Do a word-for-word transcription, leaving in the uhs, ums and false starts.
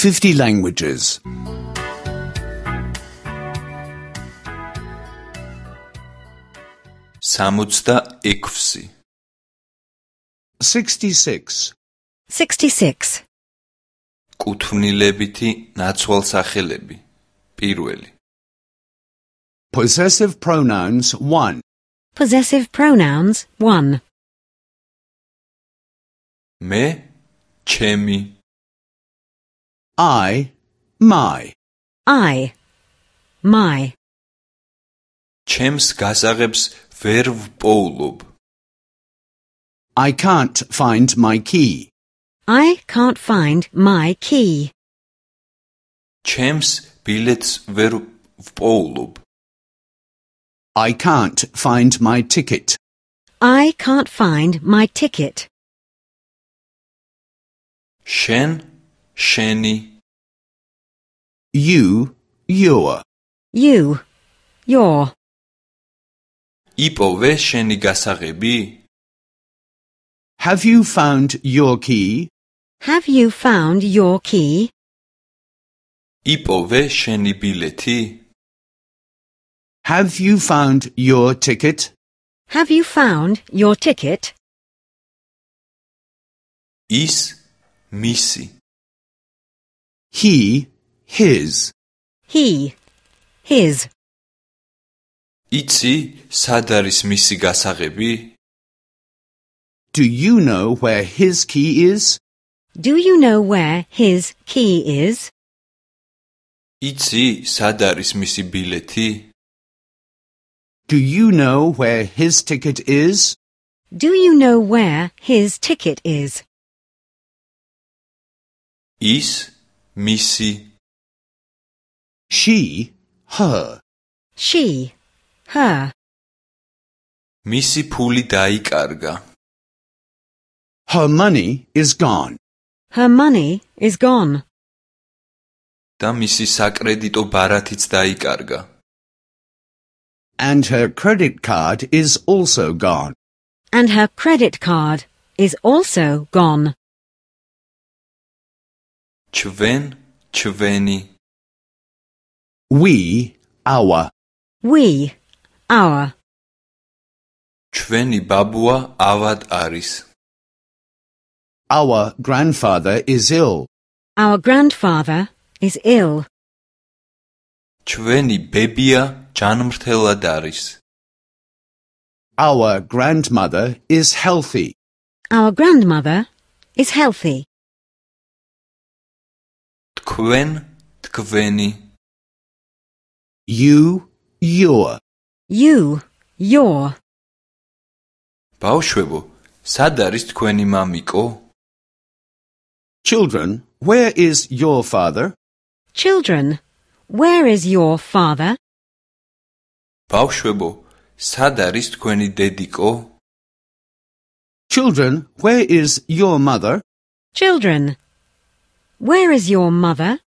fifty languages. სამოცდა ექვსი. Sixty-six. sixty-six. კუთვნილებითი ნაცვალსახელები. პირველი. Possessive pronouns one. Possessive pronouns one. მე, ჩემი. I, my. I, my. ჩემს გასაღებს ვერ ვპოულობ. I can't find my key. I can't find my key. ჩემს ბილეთს ვერ ვპოულობ. I can't find my ticket. I can't find my ticket. შენ, შენი. You, your. You, your. იპოვე შენი გასაღები? Have you found your key? Have you found your key? იპოვე შენი ბილეთი? Have you found your ticket? Have you found your ticket? ის, მისი. He, his. He, his. იცი, სად არის მისი გასაღები? Do you know where his key is? Do you know where his key is? იცი, სად არის მისი ბილეთი? Do you know where his ticket is? Do you know where his ticket is? ის, მისი. She, her. She, her. მისი ფული დაიკარგა. Her money is gone. Her money is gone. და მისი საკრედიტო ბარათიც დაიკარგა. And her credit card is also gone. And her credit card is also gone. ჩვენ, ჩვენი. We, our. We, our. ჩვენი ბაბუა ავად არის. Our grandfather is ill. Our grandfather is ill. ჩვენი ბებია ჯანმრთელად არის. Our grandmother is healthy. Our grandmother is healthy. თქვენ, თქვენი. You, your. You, your. ბავშვებო, სად არის თქვენი მამიკო? Children, where is your father? Children, where is your father? ბავშვებო, სად არის თქვენი დედიკო? Children, where is your mother? Children, where is your mother?